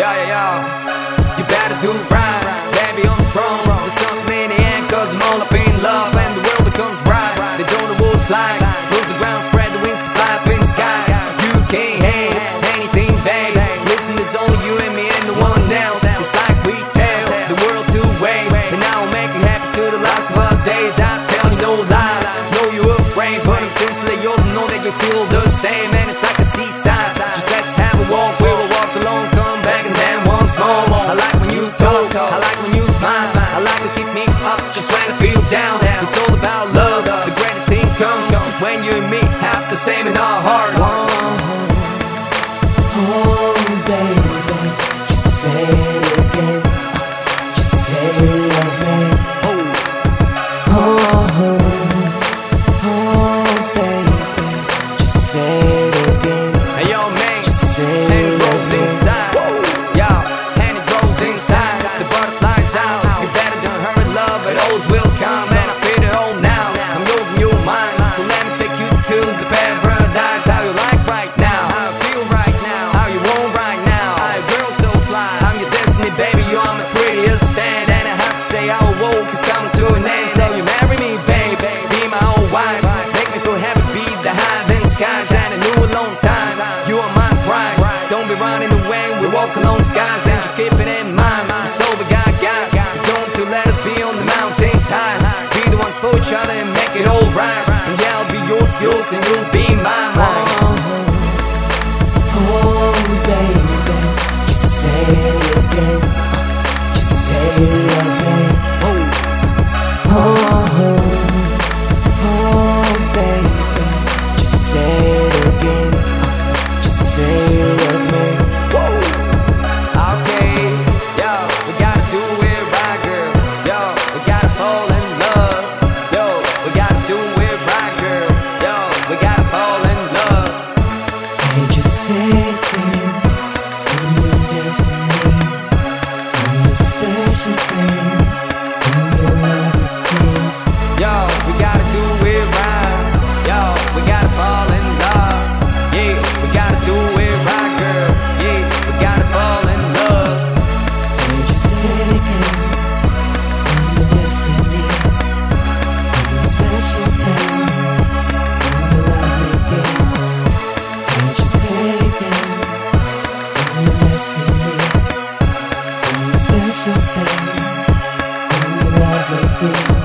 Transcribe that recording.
You better do right, baby, I'm strong. There's something in the end, cause I'm all up in love. And the world becomes bright, they don't know what it's like. Lose the ground, spread the wings to fly up in the sky. You can't hate anything, babe. Listen, there's only you and me and no one else. It's like we tell the world to wait, and I will make it happen to the last of our days. I tell you no lie, know you're afraid, but I'm sincerely yours and know that you feel the same. And it's like a seaside, just let's have a walk. We will walk alone, come back and then once more. I like when you talk, I like when you smile, I like to keep me up just when I feel down. It's all about love, the greatest thing comes when you and me have the same in our hearts. Oh baby, just say it again, just say you love me. Oh baby, just say it again. Hey yo man, just say and you it love grows me. inside. Yo, and it grows inside. The butterflies out. You better don't hurry, love, it always will come. And I feel it all now. I'm yours and you're mine. So let me take you to the paradise. How you like right now? How I feel right now? How you want right now? I girl so fly. I'm your destiny, baby. You are my prettiest stand. And I have to say our walk is coming to an end. So you marry me, baby. Be my own wife. Make me feel happy, be the high than skies. And I knew a long time you are my pride. Don't be running away. We walk along skies and just keep it in mind. It's all we got. It's going to let us be on the mountains high. Be the ones for each other and make it all right. And yeah, I'll be yours, and you'll be mine. Oh baby, just say it again, just say you love me. Oh baby, just say it again, just say you love me. Okay, yo, we gotta do it right, girl. Yo, we gotta fall in love. Yo, we gotta do it right, girl. Yo, we gotta fall in love. Hey, just say it again, I'm your destiny, I'm your special thing, I'm your love again. Yo, we gotta do it right. Yo, we gotta fall in love. Yeah, we gotta do it right, girl. Yeah, we gotta fall in love. Hey, just say it again, I'm your destiny, I'm your special thing, I'm your love again. Hey, just say it again, I'm your destiny, I'm your special thing, I'm your love again.